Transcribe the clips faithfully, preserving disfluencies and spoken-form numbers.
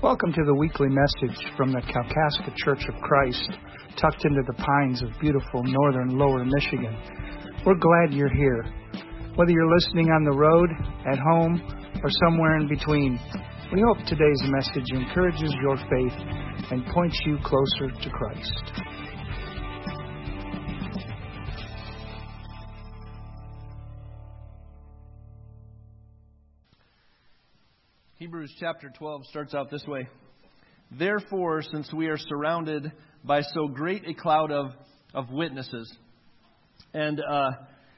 Welcome to the weekly message from the Kalkaska Church of Christ, tucked into the pines of beautiful northern Lower Michigan. We're glad you're here. Whether you're listening on the road, at home, or somewhere in between, we hope today's message encourages your faith and points you closer to Christ. Hebrews chapter twelve starts out this way. Therefore, since we are surrounded by so great a cloud of, of witnesses. And uh,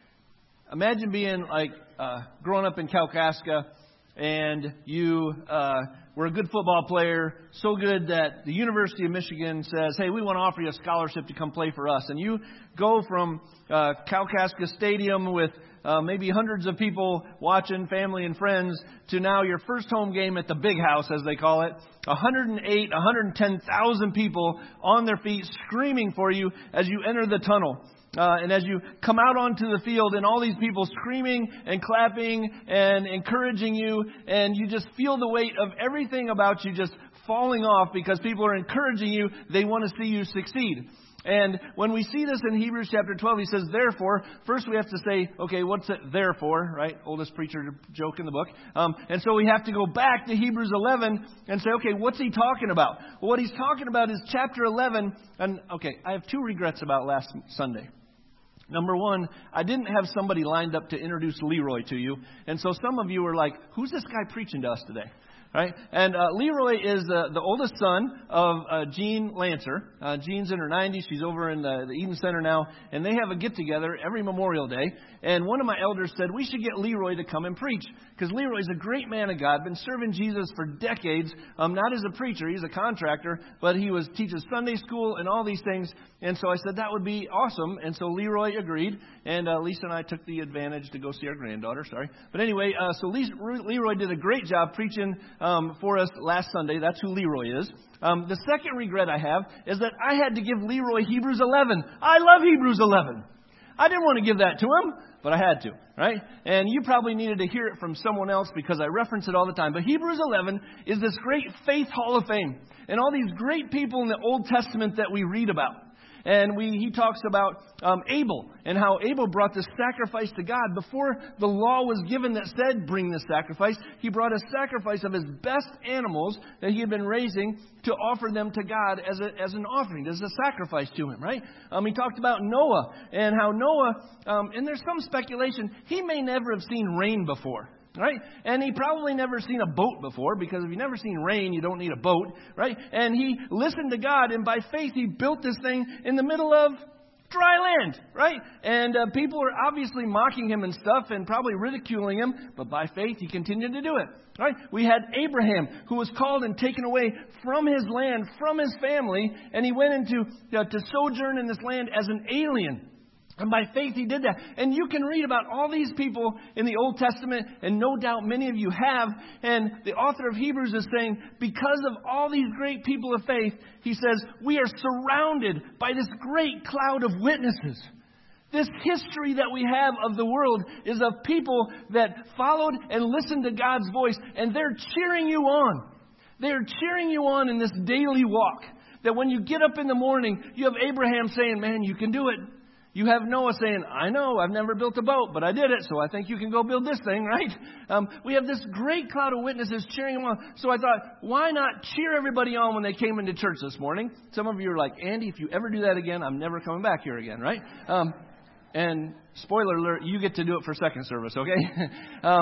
imagine being like uh, growing up in Kalkaska, and you uh, were a good football player, so good that the University of Michigan says, hey, we want to offer you a scholarship to come play for us. And you go from uh, Kalkaska Stadium with Uh, maybe hundreds of people watching, family and friends, to now your first home game at the Big House, as they call it. one hundred eight, one hundred ten thousand people on their feet screaming for you as you enter the tunnel. Uh, and as you come out onto the field, and all these people screaming and clapping and encouraging you, and you just feel the weight of everything about you just falling off because people are encouraging you. They want to see you succeed. And when we see this in Hebrews chapter twelve, he says, therefore, first we have to say, okay, what's it there for, right? Oldest preacher joke in the book. Um, and so we have to go back to Hebrews eleven and say, okay, what's he talking about? Well, what he's talking about is chapter eleven. And, okay, I have two regrets about last Sunday. Number one, I didn't have somebody lined up to introduce Leroy to you. And so some of you were like, who's this guy preaching to us today? Right? And uh, Leroy is uh, the oldest son of uh, Jean Lancer. Uh, Jean's in her nineties. She's over in the, the Eden Center now. And they have a get-together every Memorial Day. And one of my elders said, we should get Leroy to come and preach. Because Leroy's a great man of God, been serving Jesus for decades. Um, not as a preacher, he's a contractor. But he was teaches Sunday school and all these things. And so I said, that would be awesome. And so Leroy agreed. And uh, Lisa and I took the advantage to go see our granddaughter. Sorry. But anyway, uh, so Lisa, Leroy did a great job preaching um, for us last Sunday. That's who Leroy is. Um, the second regret I have is that I had to give Leroy Hebrews eleven. I love Hebrews eleven. I didn't want to give that to him, but I had to, right? And you probably needed to hear it from someone else because I reference it all the time. But Hebrews eleven is this great faith hall of fame. And all these great people in the Old Testament that we read about. And we, he talks about um, Abel and how Abel brought this sacrifice to God. Before the law was given that said, bring this sacrifice, he brought a sacrifice of his best animals that he had been raising to offer them to God as a, as an offering, as a sacrifice to him, right? Um, he talked about Noah and how Noah, um, and there's some speculation, he may never have seen rain before. Right? And he probably never seen a boat before, because if you've never seen rain, you don't need a boat. Right? And he listened to God, and by faith, he built this thing in the middle of dry land. Right? And uh, people are obviously mocking him and stuff and probably ridiculing him, but by faith, he continued to do it. Right? We had Abraham, who was called and taken away from his land, from his family, and he went into uh, to sojourn in this land as an alien. And by faith, he did that. And you can read about all these people in the Old Testament, and no doubt many of you have. And the author of Hebrews is saying, because of all these great people of faith, he says, we are surrounded by this great cloud of witnesses. This history that we have of the world is of people that followed and listened to God's voice, and they're cheering you on. They're cheering you on in this daily walk. That when you get up in the morning, you have Abraham saying, man, you can do it. You have Noah saying, I know, I've never built a boat, but I did it, so I think you can go build this thing, right? Um, we have this great cloud of witnesses cheering them on. So I thought, why not cheer everybody on when they came into church this morning? Some of you are like, Andy, if you ever do that again, I'm never coming back here again, right? Um, and spoiler alert, you get to do it for second service, okay? uh,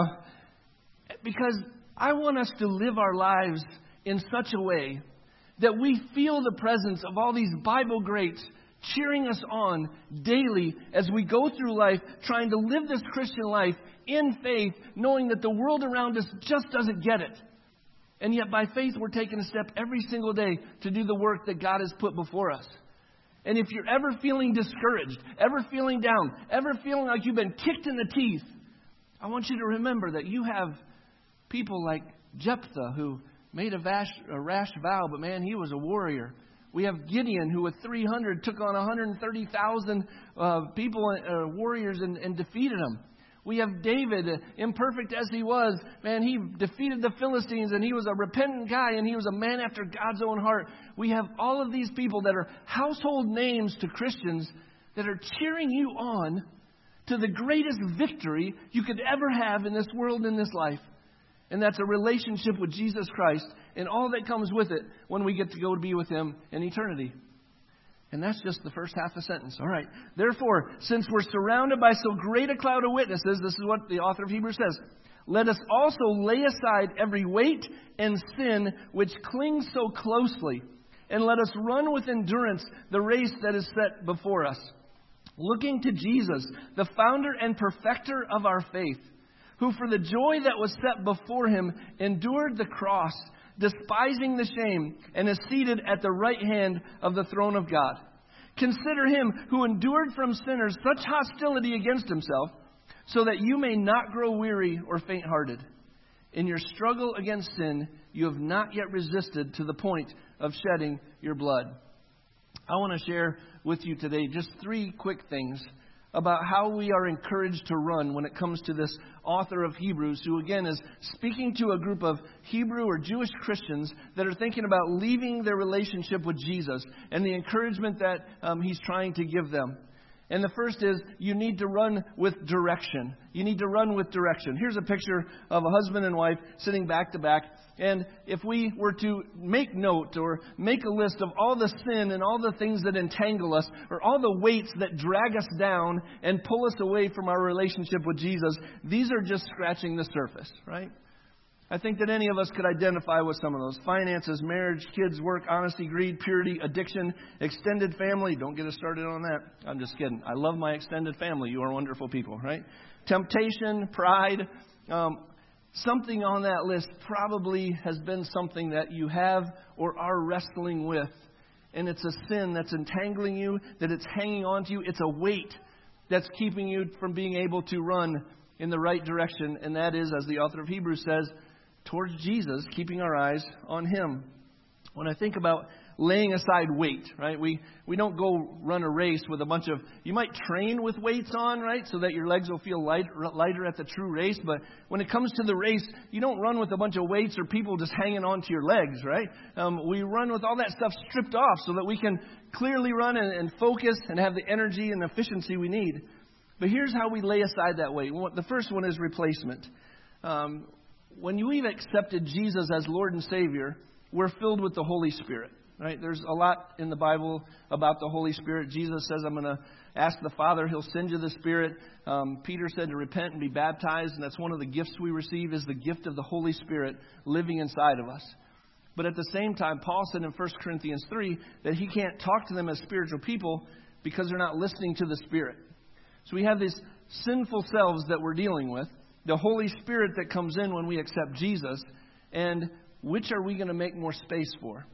because I want us to live our lives in such a way that we feel the presence of all these Bible greats cheering us on daily as we go through life, trying to live this Christian life in faith, knowing that the world around us just doesn't get it. And yet by faith, we're taking a step every single day to do the work that God has put before us. And if you're ever feeling discouraged, ever feeling down, ever feeling like you've been kicked in the teeth, I want you to remember that you have people like Jephthah, who made a rash, a rash vow, but man, he was a warrior. We have Gideon, who with three hundred took on one hundred thirty thousand uh, people, uh, warriors, and, and defeated them. We have David, imperfect as he was. Man, he defeated the Philistines, and he was a repentant guy, and he was a man after God's own heart. We have all of these people that are household names to Christians that are cheering you on to the greatest victory you could ever have in this world, in this life. And that's a relationship with Jesus Christ and all that comes with it when we get to go to be with Him in eternity. And that's just the first half of the sentence. All right. Therefore, since we're surrounded by so great a cloud of witnesses, this is what the author of Hebrews says, let us also lay aside every weight and sin which clings so closely, and let us run with endurance the race that is set before us, looking to Jesus, the founder and perfecter of our faith, who for the joy that was set before Him endured the cross, despising the shame, and is seated at the right hand of the throne of God. Consider Him who endured from sinners such hostility against Himself, so that you may not grow weary or faint-hearted. In your struggle against sin, you have not yet resisted to the point of shedding your blood. I want to share with you today just three quick things about how we are encouraged to run when it comes to this author of Hebrews, who again is speaking to a group of Hebrew or Jewish Christians that are thinking about leaving their relationship with Jesus and the encouragement that um, he's trying to give them. And the first is, you need to run with direction. You need to run with direction. Here's a picture of a husband and wife sitting back to back. And if we were to make note or make a list of all the sin and all the things that entangle us, or all the weights that drag us down and pull us away from our relationship with Jesus, these are just scratching the surface, right? I think that any of us could identify with some of those. Finances, marriage, kids, work, honesty, greed, purity, addiction, extended family. Don't get us started on that. I'm just kidding. I love my extended family. You are wonderful people, right? Temptation, pride. Um, something on that list probably has been something that you have or are wrestling with. And it's a sin that's entangling you, that it's hanging on to you. It's a weight that's keeping you from being able to run in the right direction. And that is, as the author of Hebrews says, towards Jesus, keeping our eyes on Him. When I think about laying aside weight, right? We we don't go run a race with a bunch of, you might train with weights on, right? So that your legs will feel light, lighter at the true race. But when it comes to the race, you don't run with a bunch of weights or people just hanging on to your legs, right? Um, we run with all that stuff stripped off so that we can clearly run and, and focus and have the energy and efficiency we need. But here's how we lay aside that weight. The first one is replacement. Um, when we've accepted Jesus as Lord and Savior, we're filled with the Holy Spirit. Right? There's a lot in the Bible about the Holy Spirit. Jesus says, I'm going to ask the Father, He'll send you the Spirit. Um, Peter said to repent and be baptized, and that's one of the gifts we receive, is the gift of the Holy Spirit living inside of us. But at the same time, Paul said in First Corinthians three that he can't talk to them as spiritual people because they're not listening to the Spirit. So we have these sinful selves that we're dealing with, the Holy Spirit that comes in when we accept Jesus, and which are we going to make more space for?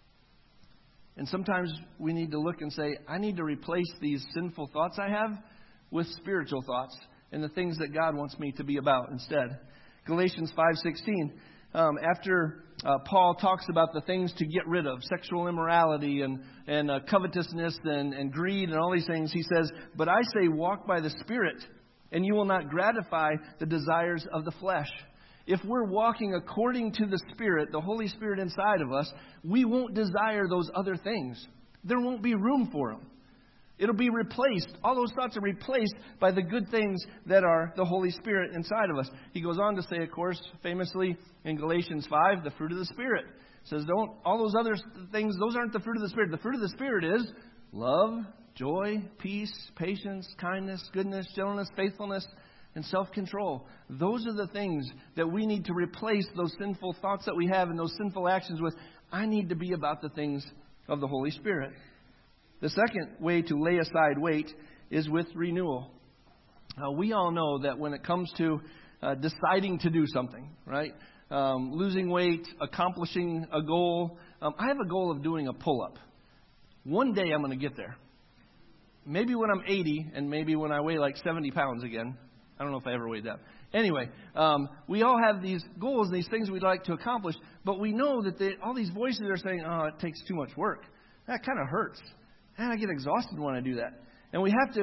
And sometimes we need to look and say, I need to replace these sinful thoughts I have with spiritual thoughts and the things that God wants me to be about instead. Galatians five sixteen, um, after uh, Paul talks about the things to get rid of, sexual immorality and, and uh, covetousness and, and greed and all these things, he says, but I say walk by the Spirit, and you will not gratify the desires of the flesh. If we're walking according to the Spirit, the Holy Spirit inside of us, we won't desire those other things. There won't be room for them. It'll be replaced. All those thoughts are replaced by the good things that are the Holy Spirit inside of us. He goes on to say, of course, famously in Galatians five, the fruit of the Spirit. It says, don't, all those other things, those aren't the fruit of the Spirit. The fruit of the Spirit is love, joy, peace, patience, kindness, goodness, gentleness, faithfulness, and self-control. Those are the things that we need to replace those sinful thoughts that we have and those sinful actions with. I need to be about the things of the Holy Spirit. The second way to lay aside weight is with renewal. Uh, we all know that when it comes to uh, deciding to do something, right? Um, losing weight, accomplishing a goal. Um, I have a goal of doing a pull-up. One day I'm going to get there. Maybe when I'm eighty and maybe when I weigh like seventy pounds again. I don't know if I ever weighed that. Anyway, um, we all have these goals and these things we'd like to accomplish, but we know that they, all these voices are saying, oh, it takes too much work. That kind of hurts. And I get exhausted when I do that. And we have to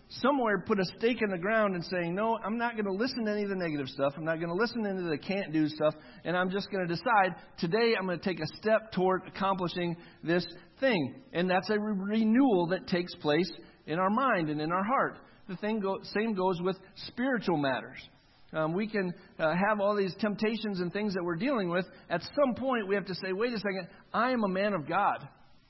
somewhere put a stake in the ground and saying, no, I'm not going to listen to any of the negative stuff. I'm not going to listen to any of the can't do stuff. And I'm just going to decide today I'm going to take a step toward accomplishing this thing. And that's a re- renewal that takes place in our mind and in our heart. The thing go, same goes with spiritual matters. Um, we can uh, have all these temptations and things that we're dealing with. At some point, we have to say, wait a second, I am a man of God.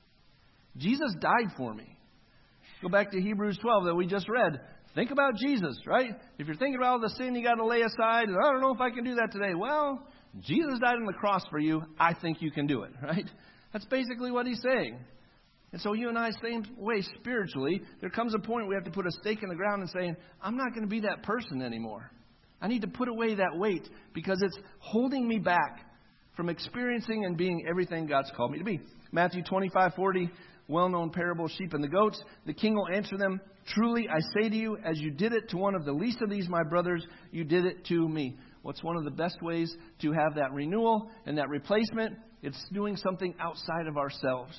Jesus died for me. Go back to Hebrews twelve that we just read. Think about Jesus, right? If you're thinking about all the sin you got to lay aside, and I don't know if I can do that today. Well, Jesus died on the cross for you. I think you can do it, right? That's basically what he's saying. And so you and I, same way spiritually, there comes a point we have to put a stake in the ground and saying, I'm not going to be that person anymore. I need to put away that weight because it's holding me back from experiencing and being everything God's called me to be. Matthew twenty-five forty, well-known parable, sheep and the goats. The king will answer them, truly I say to you, as you did it to one of the least of these my brothers, you did it to me. What's one of the best ways to have that renewal and that replacement? It's doing something outside of ourselves.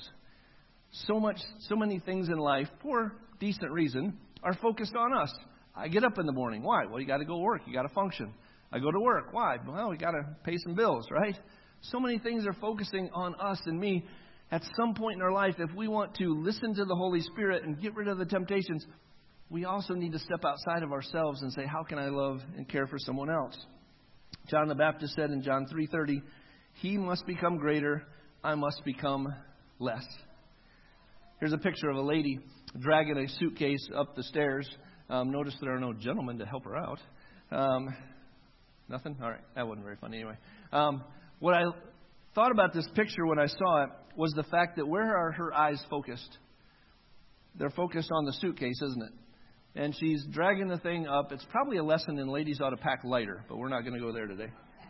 So much, so many things in life, for decent reason, are focused on us. I get up in the morning. Why? Well, you got to go work. You got to function. I go to work. Why? Well, we got to pay some bills, right? So many things are focusing on us and me. At some point in our life, if we want to listen to the Holy Spirit and get rid of the temptations, we also need to step outside of ourselves and say, how can I love and care for someone else? John the Baptist said in John three thirty, he must become greater, I must become less. Here's a picture of a lady dragging a suitcase up the stairs. Um, notice there are no gentlemen to help her out. Um, nothing? All right. That wasn't very funny anyway. Um, what I thought about this picture when I saw it was the fact that where are her eyes focused? They're focused on the suitcase, isn't it? And she's dragging the thing up. It's probably a lesson in ladies ought to pack lighter, but we're not going to go there today.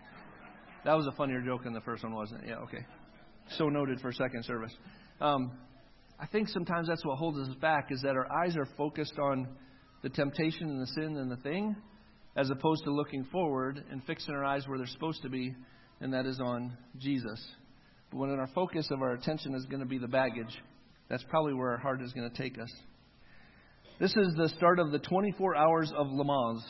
That was a funnier joke than the first one, wasn't it? Yeah, okay. So noted for second service. Um, I think sometimes that's what holds us back, is that our eyes are focused on the temptation and the sin and the thing, as opposed to looking forward and fixing our eyes where they're supposed to be, and that is on Jesus. But when our focus of our attention is going to be the baggage, that's probably where our heart is going to take us. This is the start of the twenty-four hours of Le Mans.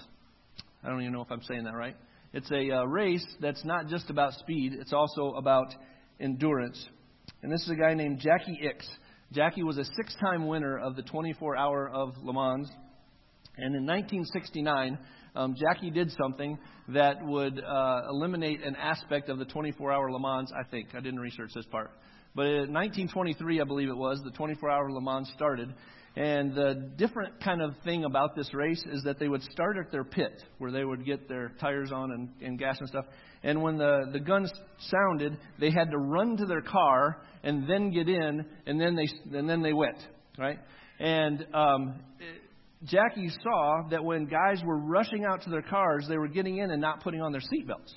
I don't even know if I'm saying that right. It's a uh, race that's not just about speed. It's also about endurance. And this is a guy named Jackie Ickx. Jackie was a six-time winner of the twenty-four hour of Le Mans. And in nineteen sixty-nine, um, Jackie did something that would uh, eliminate an aspect of the twenty-four hour Le Mans, I think. I didn't research this part. But in nineteen twenty-three, I believe it was, the twenty-four hour Le Mans started. And the different kind of thing about this race is that they would start at their pit, where they would get their tires on and, and gas and stuff. And when the, the guns sounded, they had to run to their car and then get in, and then they and then they went, right? And um, Jackie saw that when guys were rushing out to their cars, they were getting in and not putting on their seatbelts.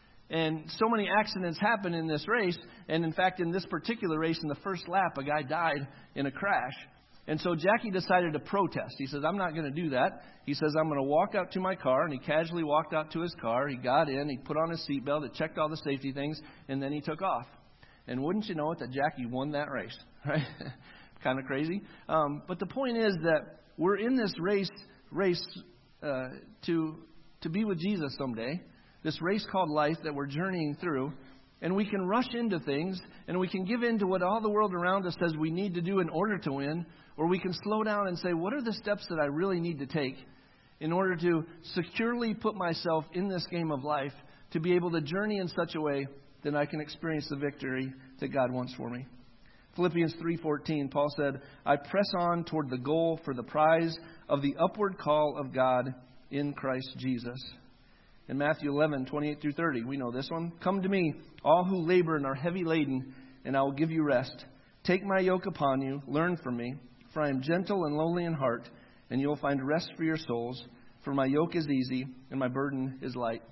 And so many accidents happened in this race. And in fact, in this particular race, in the first lap, a guy died in a crash. And so Jackie decided to protest. He says, I'm not going to do that. He says, I'm going to walk out to my car. And he casually walked out to his car. He got in. He put on his seatbelt. He checked all the safety things. And then he took off. And wouldn't you know it, that Jackie won that race, right? Kind of crazy. Um, but the point is that we're in this race race uh, to to be with Jesus someday. This race called life that we're journeying through. And we can rush into things. And we can give in to what all the world around us says we need to do in order to win. Or we can slow down and say, what are the steps that I really need to take in order to securely put myself in this game of life to be able to journey in such a way that I can experience the victory that God wants for me. Philippians three fourteen, Paul said, I press on toward the goal for the prize of the upward call of God in Christ Jesus. In Matthew eleven twenty-eight through thirty, we know this one. Come to me, all who labor and are heavy laden, and I will give you rest. Take my yoke upon you, learn from me, for I am gentle and lowly in heart, and you will find rest for your souls. For my yoke is easy, and my burden is light.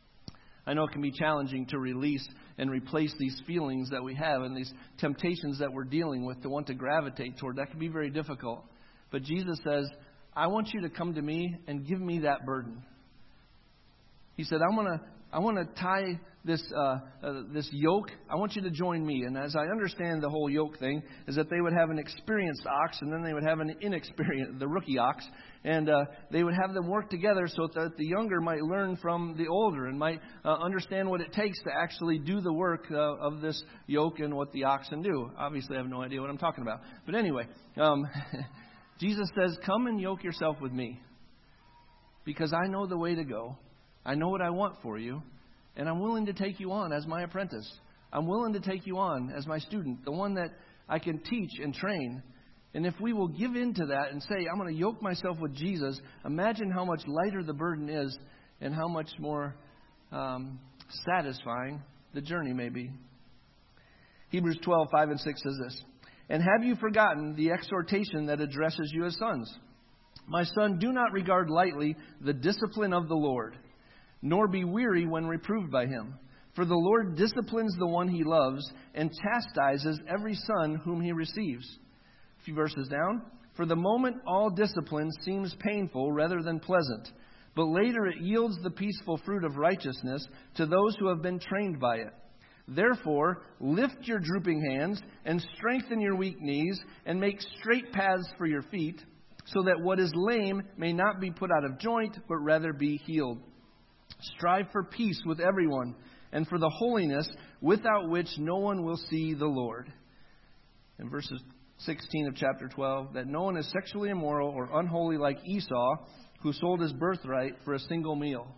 I know it can be challenging to release and replace these feelings that we have and these temptations that we're dealing with to want to gravitate toward. That can be very difficult. But Jesus says, I want you to come to me and give me that burden. He said, I want to I want to tie this uh, uh, this yoke. I want you to join me. And as I understand the whole yoke thing, is that they would have an experienced ox, and then they would have an inexperienced, the rookie ox, and uh, they would have them work together so that the younger might learn from the older and might uh, understand what it takes to actually do the work uh, of this yoke and what the oxen do. Obviously, I have no idea what I'm talking about. But anyway, um, Jesus says, "Come and yoke yourself with me, because I know the way to go. I know what I want for you, and I'm willing to take you on as my apprentice. I'm willing to take you on as my student, the one that I can teach and train." And if we will give in to that and say, "I'm going to yoke myself with Jesus," imagine how much lighter the burden is and how much more um, satisfying the journey may be. Hebrews twelve, five and six says this, "And have you forgotten the exhortation that addresses you as sons? My son, do not regard lightly the discipline of the Lord, nor be weary when reproved by him. For the Lord disciplines the one he loves and chastises every son whom he receives." A few verses down. "For the moment all discipline seems painful rather than pleasant, but later it yields the peaceful fruit of righteousness to those who have been trained by it. Therefore, lift your drooping hands and strengthen your weak knees and make straight paths for your feet, so that what is lame may not be put out of joint, but rather be healed. Strive for peace with everyone and for the holiness without which no one will see the Lord." In verses sixteen of chapter twelve, "That no one is sexually immoral or unholy like Esau, who sold his birthright for a single meal."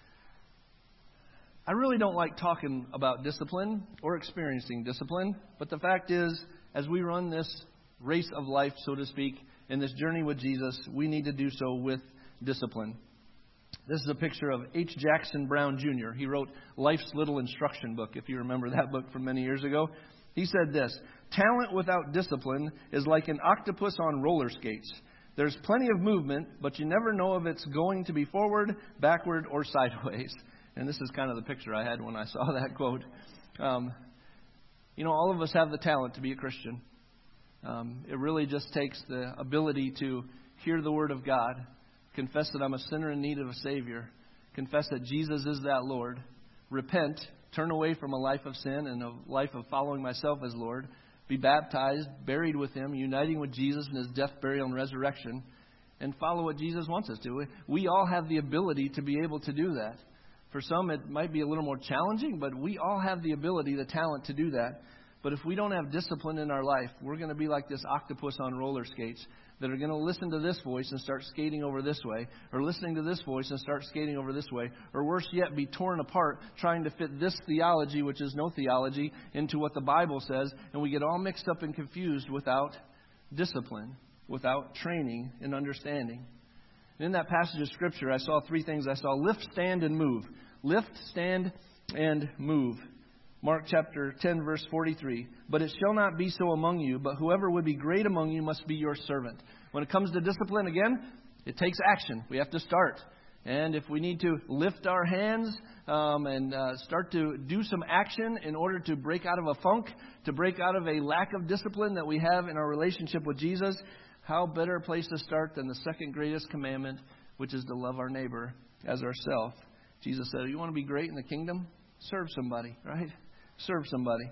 I really don't like talking about discipline or experiencing discipline, but the fact is, as we run this race of life, so to speak, in this journey with Jesus, we need to do so with discipline. This is a picture of H. Jackson Brown Junior He wrote Life's Little Instruction Book, if you remember that book from many years ago. He said this, "Talent without discipline is like an octopus on roller skates. There's plenty of movement, but you never know if it's going to be forward, backward, or sideways." And this is kind of the picture I had when I saw that quote. Um, you know, all of us have the talent to be a Christian. Um, it really just takes the ability to hear the Word of God, confess that I'm a sinner in need of a Savior, confess that Jesus is that Lord, repent, turn away from a life of sin and a life of following myself as Lord, be baptized, buried with Him, uniting with Jesus in His death, burial, and resurrection, and follow what Jesus wants us to. We all have the ability to be able to do that. For some, it might be a little more challenging, but we all have the ability, the talent to do that. But if we don't have discipline in our life, we're going to be like this octopus on roller skates that are going to listen to this voice and start skating over this way, or listening to this voice and start skating over this way, or worse yet, be torn apart trying to fit this theology, which is no theology, into what the Bible says, and we get all mixed up and confused without discipline, without training and understanding. And in that passage of Scripture, I saw three things. I saw lift, stand, and move. Lift, stand, and move. Mark chapter ten, verse forty-three. "But it shall not be so among you, but whoever would be great among you must be your servant." When it comes to discipline, again, it takes action. We have to start. And if we need to lift our hands um, and uh, start to do some action in order to break out of a funk, to break out of a lack of discipline that we have in our relationship with Jesus, how better a place to start than the second greatest commandment, which is to love our neighbor as ourselves. Jesus said, you want to be great in the kingdom? Serve somebody, right? Serve somebody.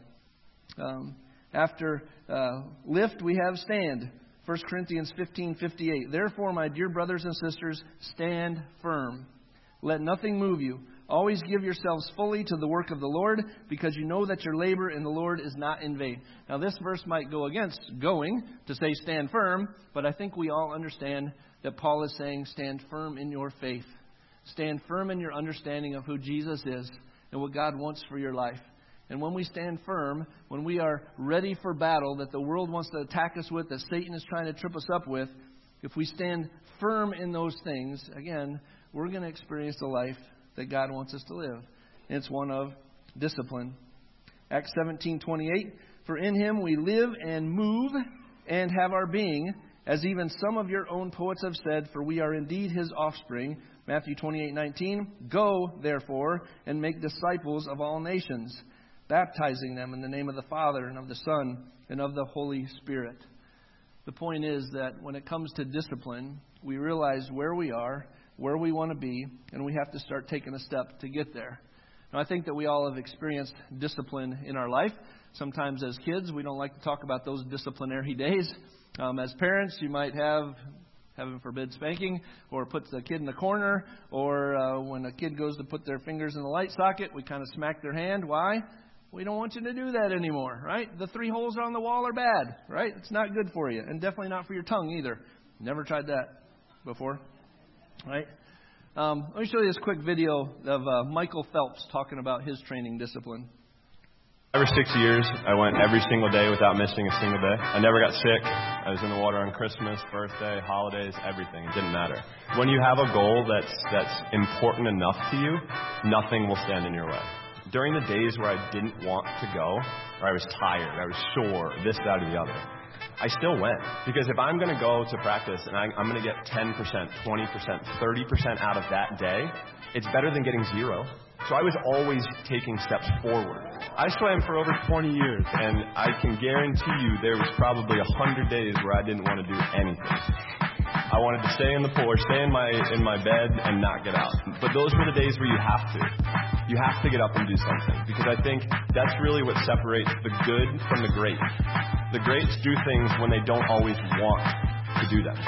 Um, after uh, lift, we have stand. First Corinthians fifteen fifty-eight. "Therefore, my dear brothers and sisters, stand firm. Let nothing move you. Always give yourselves fully to the work of the Lord, because you know that your labor in the Lord is not in vain." Now, this verse might go against going to say stand firm, but I think we all understand that Paul is saying stand firm in your faith. Stand firm in your understanding of who Jesus is and what God wants for your life. And when we stand firm, when we are ready for battle that the world wants to attack us with, that Satan is trying to trip us up with, if we stand firm in those things, again, we're going to experience the life that God wants us to live. And it's one of discipline. Acts seventeen twenty-eight. "For in Him we live and move and have our being, as even some of your own poets have said, for we are indeed His offspring." Matthew twenty-eight nineteen. "Go, therefore, and make disciples of all nations, baptizing them in the name of the Father and of the Son and of the Holy Spirit." The point is that when it comes to discipline, we realize where we are, where we want to be, and we have to start taking a step to get there. Now, I think that we all have experienced discipline in our life. Sometimes as kids, we don't like to talk about those disciplinary days. Um, as parents, you might have, heaven forbid, spanking, or put the kid in the corner, or uh, when a kid goes to put their fingers in the light socket, we kind of smack their hand. Why? We don't want you to do that anymore, right? The three holes on the wall are bad, right? It's not good for you, and definitely not for your tongue either. Never tried that before, right? Um, let me show you this quick video of uh, Michael Phelps talking about his training discipline. Over six years, I went every single day without missing a single day. I never got sick. I was in the water on Christmas, birthday, holidays, everything. It didn't matter. When you have a goal that's that's important enough to you, nothing will stand in your way. During the days where I didn't want to go, or I was tired, I was sore, this, that, or the other, I still went. Because if I'm going to go to practice and I, I'm going to get ten percent, twenty percent, thirty percent out of that day, it's better than getting zero. So I was always taking steps forward. I swam for over twenty years, and I can guarantee you there was probably one hundred days where I didn't want to do anything. I wanted to stay in the pool or stay in my in my bed and not get out. But those were the days where you have to. You have to get up and do something, because I think that's really what separates the good from the great. The greats do things when they don't always want to do them.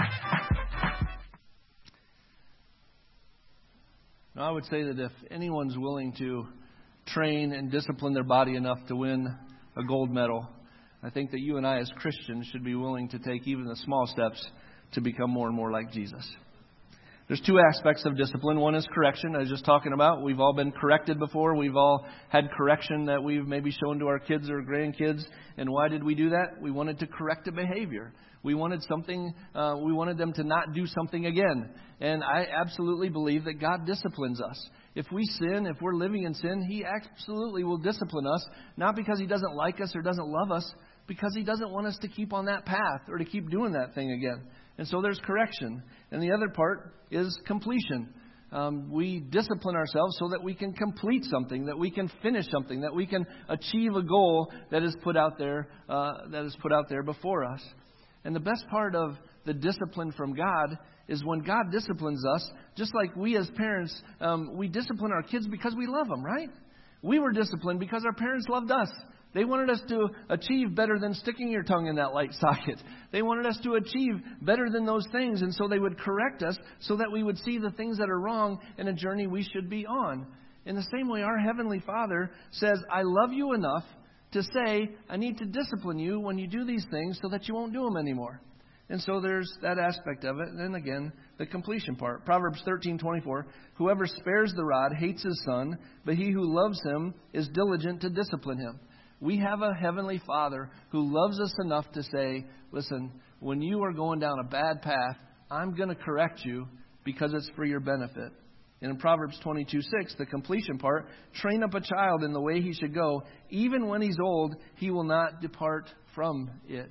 Now, I would say that if anyone's willing to train and discipline their body enough to win a gold medal, I think that you and I as Christians should be willing to take even the small steps to become more and more like Jesus. There's two aspects of discipline. One is correction, I was just talking about. We've all been corrected before. We've all had correction that we've maybe shown to our kids or grandkids. And why did we do that? We wanted to correct a behavior. We wanted something, uh, we wanted them to not do something again. And I absolutely believe that God disciplines us. If we sin, if we're living in sin, He absolutely will discipline us. Not because He doesn't like us or doesn't love us, because He doesn't want us to keep on that path or to keep doing that thing again. And so there's correction. And the other part is completion. Um, we discipline ourselves so that we can complete something, that we can finish something, that we can achieve a goal that is put out there, uh, that is put out there before us. And the best part of the discipline from God is when God disciplines us, just like we as parents, um, we discipline our kids because we love them, right? We were disciplined because our parents loved us. They wanted us to achieve better than sticking your tongue in that light socket. They wanted us to achieve better than those things, and so they would correct us so that we would see the things that are wrong in a journey we should be on. In the same way, our Heavenly Father says, I love you enough to say, I need to discipline you when you do these things so that you won't do them anymore. And so there's that aspect of it. And then again, the completion part. Proverbs thirteen twenty-four, whoever spares the rod hates his son, but he who loves him is diligent to discipline him. We have a Heavenly Father who loves us enough to say, listen, when you are going down a bad path, I'm going to correct you because it's for your benefit. And in Proverbs twenty-two six, the completion part, train up a child in the way he should go. Even when he's old, he will not depart from it.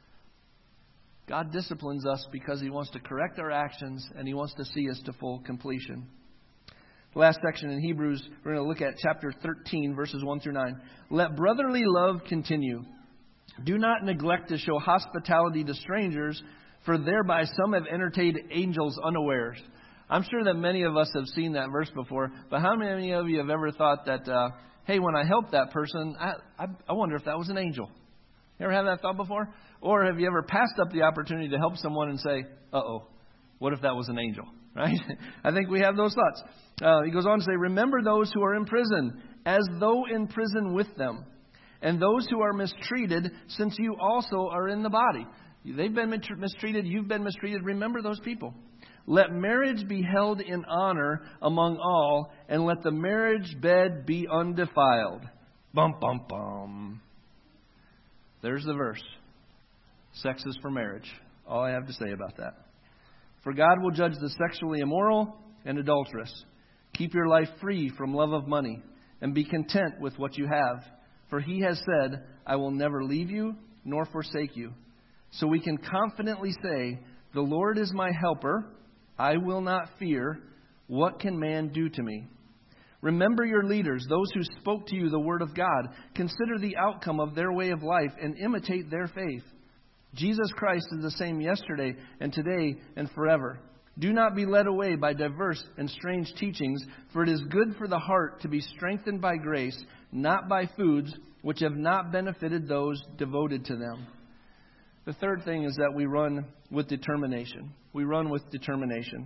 God disciplines us because He wants to correct our actions and He wants to see us to full completion. The last section in Hebrews, we're going to look at chapter thirteen, verses one through nine. Let brotherly love continue. Do not neglect to show hospitality to strangers, for thereby some have entertained angels unawares. I'm sure that many of us have seen that verse before, but how many of you have ever thought that, uh, hey, when I helped that person, I, I, I wonder if that was an angel? You ever had that thought before? Or have you ever passed up the opportunity to help someone and say, uh-oh, what if that was an angel? Right? I think we have those thoughts. Uh, he goes on to say, remember those who are in prison, as though in prison with them, and those who are mistreated, since you also are in the body. They've been mistreated, you've been mistreated. Remember those people. Let marriage be held in honor among all, and let the marriage bed be undefiled. Bum, bum, bum. There's the verse. Sex is for marriage. All I have to say about that. For God will judge the sexually immoral and adulterous. Keep your life free from love of money, and be content with what you have. For He has said, I will never leave you nor forsake you. So we can confidently say, the Lord is my helper. I will not fear. What can man do to me? Remember your leaders, those who spoke to you the word of God. Consider the outcome of their way of life and imitate their faith. Jesus Christ is the same yesterday and today and forever. Do not be led away by diverse and strange teachings, for it is good for the heart to be strengthened by grace, not by foods which have not benefited those devoted to them. The third thing is that we run with determination. We run with determination.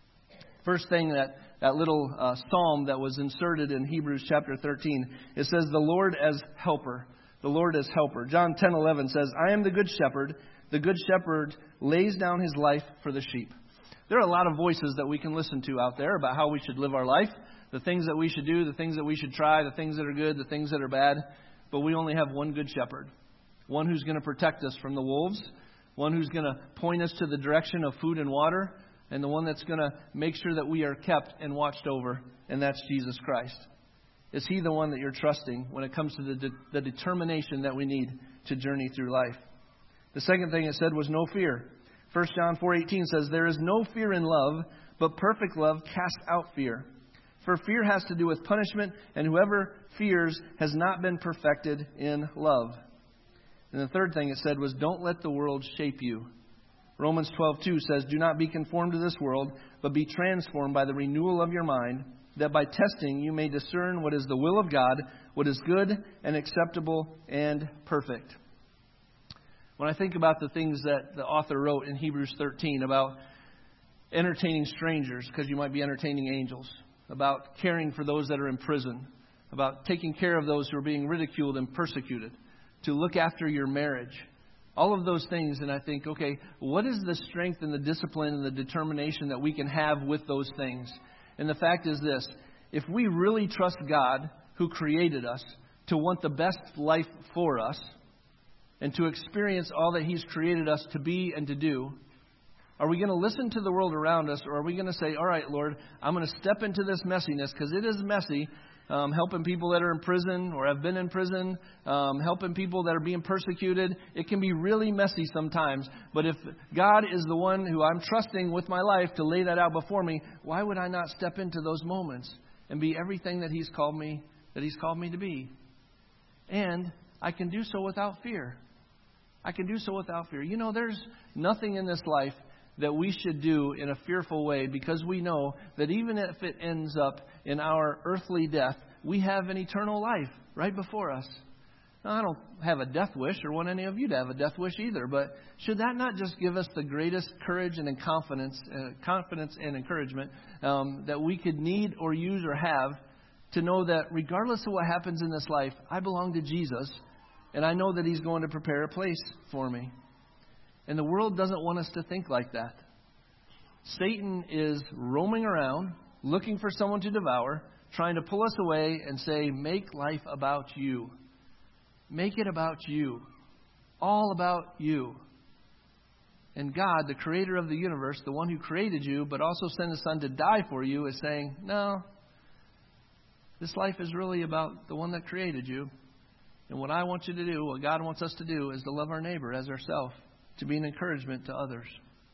First thing, that, that little uh, psalm that was inserted in Hebrews chapter thirteen, it says, the Lord as helper. The Lord as helper. John ten eleven says, I am the good shepherd. The good shepherd lays down his life for the sheep. There are a lot of voices that we can listen to out there about how we should live our life, the things that we should do, the things that we should try, the things that are good, the things that are bad. But we only have one good shepherd, one who's going to protect us from the wolves, one who's going to point us to the direction of food and water, and the one that's going to make sure that we are kept and watched over, and that's Jesus Christ. Is He the one that you're trusting when it comes to the, de- the determination that we need to journey through life? The second thing it said was no fear. First John four eighteen says, there is no fear in love, but perfect love casts out fear. For fear has to do with punishment, and whoever fears has not been perfected in love. And the third thing it said was, don't let the world shape you. Romans twelve two says, do not be conformed to this world, but be transformed by the renewal of your mind, that by testing you may discern what is the will of God, what is good and acceptable and perfect. When I think about the things that the author wrote in Hebrews thirteen about entertaining strangers, because you might be entertaining angels, about caring for those that are in prison, about taking care of those who are being ridiculed and persecuted, to look after your marriage, all of those things, and I think, okay, what is the strength and the discipline and the determination that we can have with those things? And the fact is this, if we really trust God, who created us, to want the best life for us, and to experience all that He's created us to be and to do, are we going to listen to the world around us, or are we going to say, all right, Lord, I'm going to step into this messiness, because it is messy, um, helping people that are in prison or have been in prison, um, helping people that are being persecuted. It can be really messy sometimes, but if God is the one who I'm trusting with my life to lay that out before me, why would I not step into those moments and be everything that He's called me, that He's called me to be? And I can do so without fear. I can do so without fear. You know, there's nothing in this life that we should do in a fearful way, because we know that even if it ends up in our earthly death, we have an eternal life right before us. Now, I don't have a death wish or want any of you to have a death wish either, but should that not just give us the greatest courage and confidence, uh, confidence and encouragement um, that we could need or use or have to know that regardless of what happens in this life, I belong to Jesus, and I know that He's going to prepare a place for me. And the world doesn't want us to think like that. Satan is roaming around, looking for someone to devour, trying to pull us away and say, make life about you. Make it about you. All about you. And God, the creator of the universe, the one who created you, but also sent His Son to die for you, is saying, no, this life is really about the one that created you. And what I want you to do, what God wants us to do, is to love our neighbor as ourselves, to be an encouragement to others.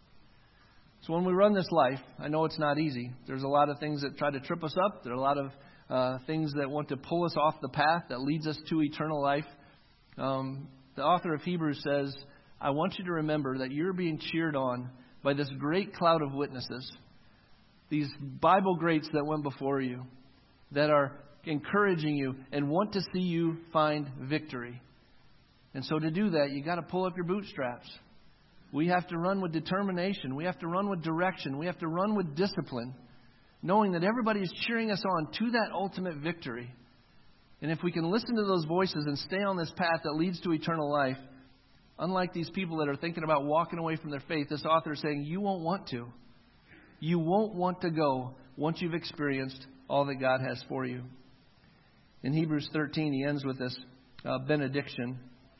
So when we run this life, I know it's not easy. There's a lot of things that try to trip us up. There are a lot of uh, things that want to pull us off the path that leads us to eternal life. Um, the author of Hebrews says, I want you to remember that you're being cheered on by this great cloud of witnesses, these Bible greats that went before you, that are encouraging you and want to see you find victory. And so to do that, you got to pull up your bootstraps. We have to run with determination. We have to run with direction. We have to run with discipline, knowing that everybody is cheering us on to that ultimate victory. And if we can listen to those voices and stay on this path that leads to eternal life, unlike these people that are thinking about walking away from their faith, this author is saying you won't want to. You won't want to go once you've experienced all that God has for you. In Hebrews thirteen, he ends with this uh, benediction.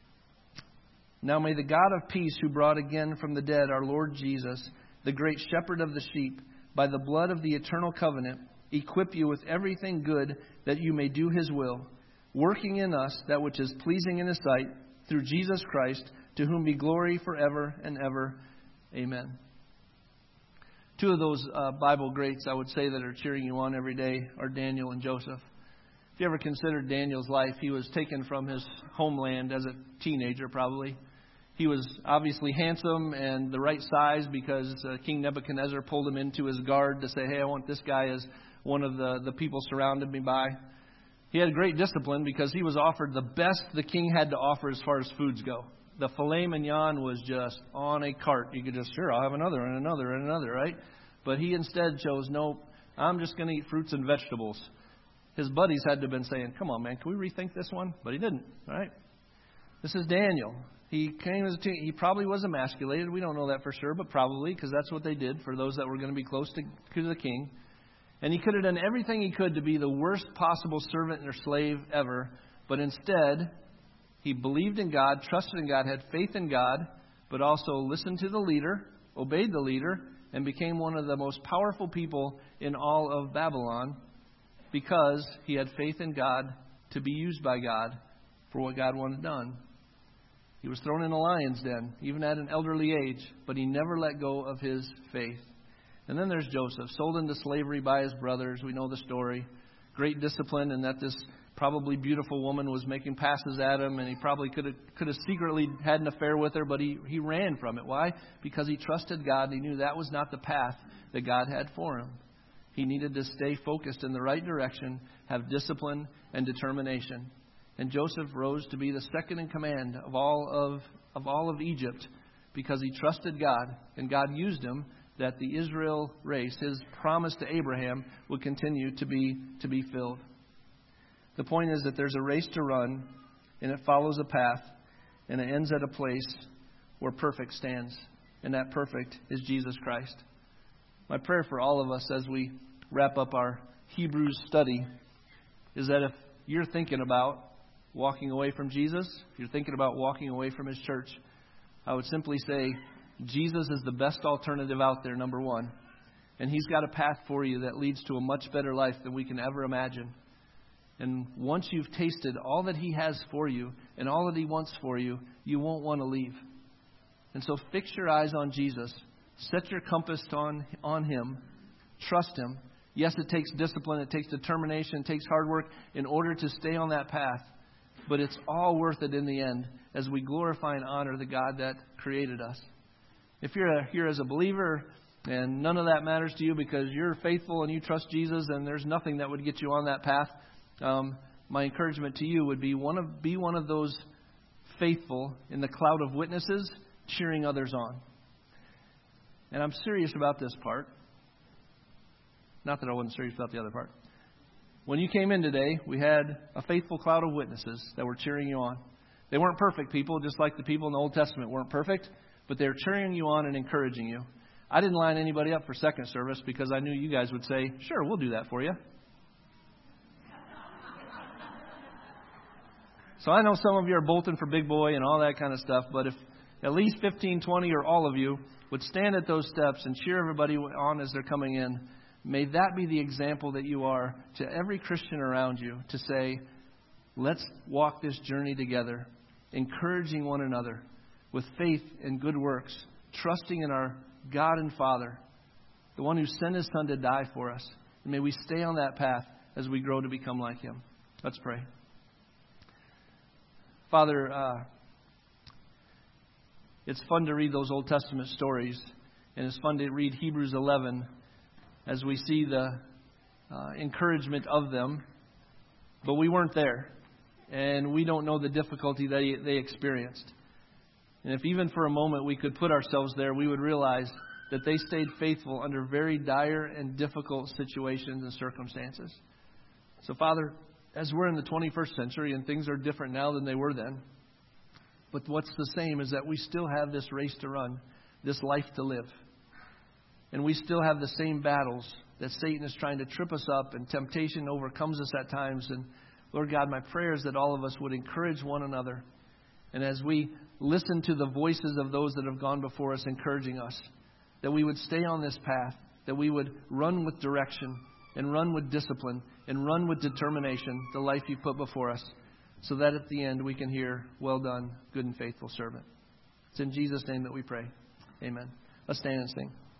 Now may the God of peace, who brought again from the dead our Lord Jesus, the great shepherd of the sheep, by the blood of the eternal covenant, equip you with everything good that you may do His will, working in us that which is pleasing in His sight, through Jesus Christ, to whom be glory forever and ever. Amen. Two of those uh, Bible greats, I would say, that are cheering you on every day are Daniel and Joseph. If you ever considered Daniel's life, he was taken from his homeland as a teenager, probably. He was obviously handsome and the right size because uh, King Nebuchadnezzar pulled him into his guard to say, hey, I want this guy as one of the, the people surrounded me by. He had great discipline because he was offered the best the king had to offer as far as foods go. The filet mignon was just on a cart. You could just, sure, I'll have another and another and another, right? But he instead chose, nope, I'm just going to eat fruits and vegetables. His buddies had to have been saying, come on, man, can we rethink this one? But he didn't, right? This is Daniel. He came as a teen. He probably was emasculated. We don't know that for sure, but probably because that's what they did for those that were going to be close to, to the king. And he could have done everything he could to be the worst possible servant or slave ever. But instead, he believed in God, trusted in God, had faith in God, but also listened to the leader, obeyed the leader, and became one of the most powerful people in all of Babylon because he had faith in God to be used by God for what God wanted done. He was thrown in a lion's den, even at an elderly age, but he never let go of his faith. And then there's Joseph, sold into slavery by his brothers. We know the story. Great discipline, and that this probably beautiful woman was making passes at him, and he probably could have could have secretly had an affair with her, but he, he ran from it. Why? Because he trusted God, and he knew that was not the path that God had for him. He needed to stay focused in the right direction, have discipline and determination. And Joseph rose to be the second in command of all of, of all of Egypt because he trusted God, and God used him that the Israel race, his promise to Abraham, would continue to be to be filled. The point is that there's a race to run, and it follows a path, and it ends at a place where perfect stands. And that perfect is Jesus Christ. My prayer for all of us as we wrap up our Hebrews study is that if you're thinking about walking away from Jesus, if you're thinking about walking away from His church, I would simply say Jesus is the best alternative out there, number one. And He's got a path for you that leads to a much better life than we can ever imagine. And once you've tasted all that He has for you and all that He wants for you, you won't want to leave. And so fix your eyes on Jesus. Set your compass on, on Him. Trust Him. Yes, it takes discipline, it takes determination, it takes hard work in order to stay on that path. But it's all worth it in the end as we glorify and honor the God that created us. If you're here as a believer and none of that matters to you because you're faithful and you trust Jesus and there's nothing that would get you on that path, um, my encouragement to you would be one of be one of those faithful in the cloud of witnesses cheering others on. And I'm serious about this part. Not that I wasn't serious about the other part. When you came in today, we had a faithful cloud of witnesses that were cheering you on. They weren't perfect people, just like the people in the Old Testament weren't perfect, but they were cheering you on and encouraging you. I didn't line anybody up for second service because I knew you guys would say, sure, we'll do that for you. So I know some of you are bolting for big boy and all that kind of stuff, but if at least fifteen, twenty, or all of you would stand at those steps and cheer everybody on as they're coming in, may that be the example that you are to every Christian around you to say, let's walk this journey together, encouraging one another with faith and good works, trusting in our God and Father, the one who sent His Son to die for us. And may we stay on that path as we grow to become like Him. Let's pray. Father, uh, it's fun to read those Old Testament stories, and it's fun to read Hebrews eleven as we see the uh, encouragement of them, but we weren't there, and we don't know the difficulty they, they experienced. And if even for a moment we could put ourselves there, we would realize that they stayed faithful under very dire and difficult situations and circumstances. So, Father, as we're in the twenty-first century and things are different now than they were then, but what's the same is that we still have this race to run, this life to live. And we still have the same battles that Satan is trying to trip us up, and temptation overcomes us at times. And Lord God, my prayer is that all of us would encourage one another. And as we listen to the voices of those that have gone before us encouraging us, that we would stay on this path, that we would run with direction and run with discipline and run with determination the life you put before us, so that at the end we can hear, well done, good and faithful servant. It's in Jesus' name that we pray. Amen. Let's stand and sing.